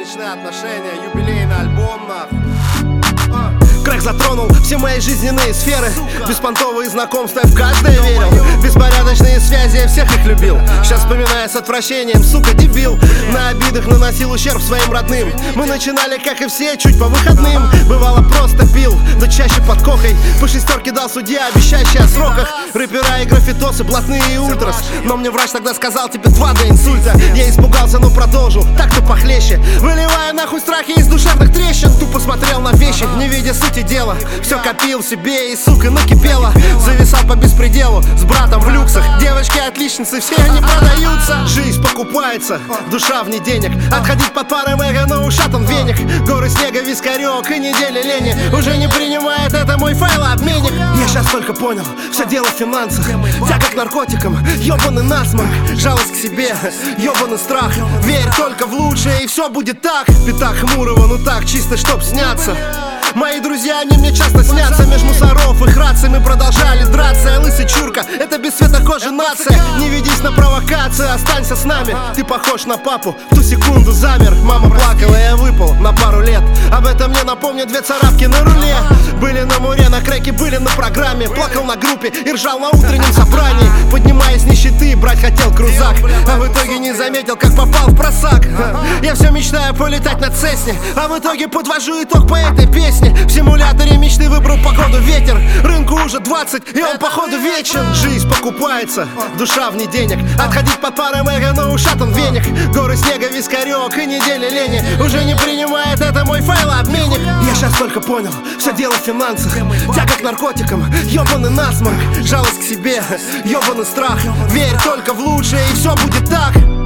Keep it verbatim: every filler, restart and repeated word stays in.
личные отношения, юбилейный альбом, нахуй. Крэк затронул все мои жизненные сферы. Беспонтовые знакомства, я в каждое верил. Беспорядочные связи, я всех их любил. Сейчас вспоминаю с отвращением, сука, дебил. На обидах наносил ущерб своим родным. Мы начинали, как и все, чуть по выходным. Бывало просто пил, но чаще под кокой. По шестерке дал судья, обещающий о сроках. Рэпера и граффитосы, блатные и ультрас. Но мне врач тогда сказал, тебе два до инсульта. Я испугался, но продолжил, так-то похлеще. Выливая нахуй страхи из душевных трещин. Тупо смотрел на вещи, не видя сути дела. Все копил себе и, сука, накипело. Зависал по беспределу с братом в люксах. Девочки отличницы, все они продаются. Жизнь покупается, душа вне денег. Отходить под пары мэга на ушатан веник. Горы снега, вискарек и недели лени. Уже не принимает это мой файлообменник. Я сейчас только понял, все дело в финансах. Тяга к наркотикам, ёбаный насморк. Жалость к себе, ёбаный страх. Верь только в лучшее и все будет так. Пятак хмурого, ну так, чисто чтоб сняться. Мои друзья, они мне часто снятся. Меж мусоров их раций мы продолжали драться. Я лысый чурка, это без цвета кожи нация. Не ведись на провокацию, останься с нами. Ты похож на папу, в ту секунду замер. Мама плакала, я выпал на пару лет. Об этом мне напомнят две царапки на руле. Были на муре, на крэке, были на программе. Плакал на группе и ржал на утреннем собрании. Поднимаясь нищеты, брать хотел крузак, а в итоге не заметил, как попал в просак. Я все мечтаю полетать на Цесне, а в итоге подвожу итог по этой песне. В симуляторе мечты выбрал погоду ветер. Рынку уже двадцать, и он походу вечен. Жизнь покупается, душа вне денег. Отходить под пары мэга на ушатан веник. Горы снега, вискарек и недели лени. Уже не принимает это мой файлообменник. Я сейчас только понял, все дело в финансах. Тяга к наркотикам, ёбаный насморк. Жалость к себе, ёбаный страх. Верь только в лучшее и все будет так.